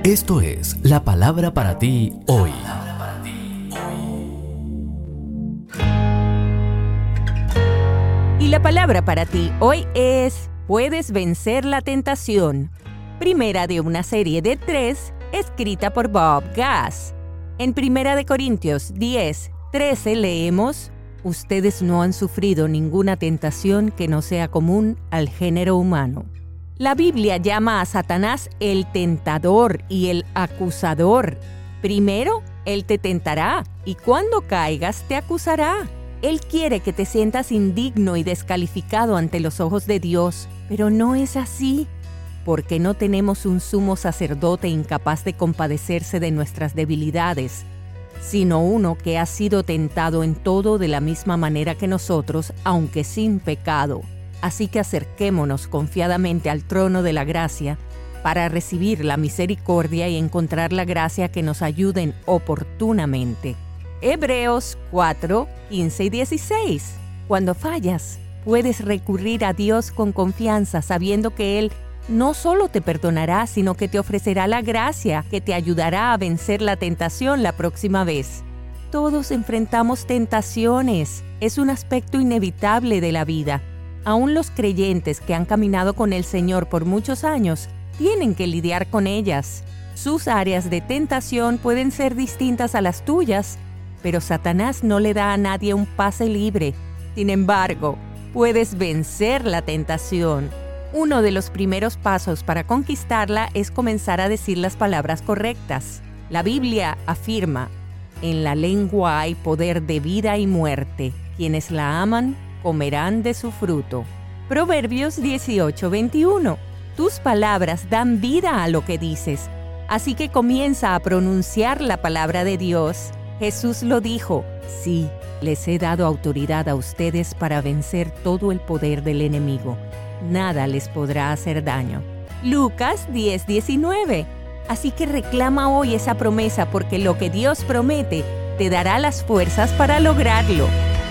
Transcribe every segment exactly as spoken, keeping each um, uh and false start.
Esto es la palabra para ti hoy. Y la palabra para ti hoy es: puedes vencer la tentación. Primera de una serie de tres, escrita por Bob Gass. En Primera de Corintios diez, trece leemos: ustedes no han sufrido ninguna tentación que no sea común al género humano. La Biblia llama a Satanás el tentador y el acusador. Primero, él te tentará y cuando caigas te acusará. Él quiere que te sientas indigno y descalificado ante los ojos de Dios, pero no es así, porque no tenemos un sumo sacerdote incapaz de compadecerse de nuestras debilidades, sino uno que ha sido tentado en todo de la misma manera que nosotros, aunque sin pecado. Así que acerquémonos confiadamente al trono de la gracia para recibir la misericordia y encontrar la gracia que nos ayuden oportunamente. Hebreos cuatro, quince y dieciséis. Cuando fallas, puedes recurrir a Dios con confianza, sabiendo que Él no solo te perdonará, sino que te ofrecerá la gracia que te ayudará a vencer la tentación la próxima vez. Todos enfrentamos tentaciones. Es un aspecto inevitable de la vida. Aún los creyentes que han caminado con el Señor por muchos años tienen que lidiar con ellas. Sus áreas de tentación pueden ser distintas a las tuyas, pero Satanás no le da a nadie un pase libre. Sin embargo, puedes vencer la tentación. Uno de los primeros pasos para conquistarla es comenzar a decir las palabras correctas. La Biblia afirma: en la lengua hay poder de vida y muerte. Quienes la aman comerán de su fruto. Proverbios dieciocho, veintiuno. Tus palabras dan vida a lo que dices, así que comienza a pronunciar la palabra de Dios. Jesús lo dijo: sí, les he dado autoridad a ustedes para vencer todo el poder del enemigo. Nada les podrá hacer daño. Lucas diez, diecinueve. Así que reclama hoy esa promesa, porque lo que Dios promete te dará las fuerzas para lograrlo.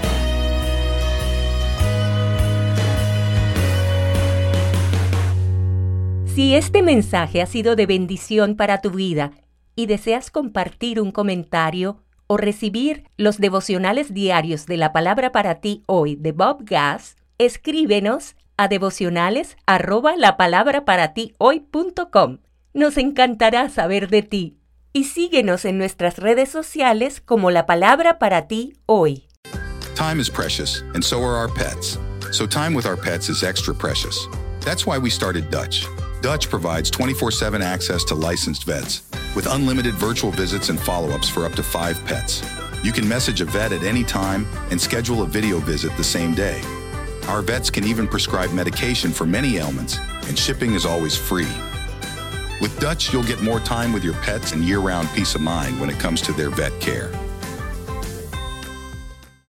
Si este mensaje ha sido de bendición para tu vida y deseas compartir un comentario o recibir los devocionales diarios de la palabra para ti hoy de Bob Gass, escríbenos a devocionales arroba la palabra para ti hoy punto com. Nos encantará saber de ti y síguenos en nuestras redes sociales como La Palabra para ti hoy. Time is precious, and so are our pets. So time with our pets is extra precious. That's why we started Dutch. Dutch provides twenty-four seven access to licensed vets with unlimited virtual visits and follow-ups for up to five pets. You can message a vet at any time and schedule a video visit the same day. Our vets can even prescribe medication for many ailments, and shipping is always free. With Dutch, you'll get more time with your pets and year-round peace of mind when it comes to their vet care.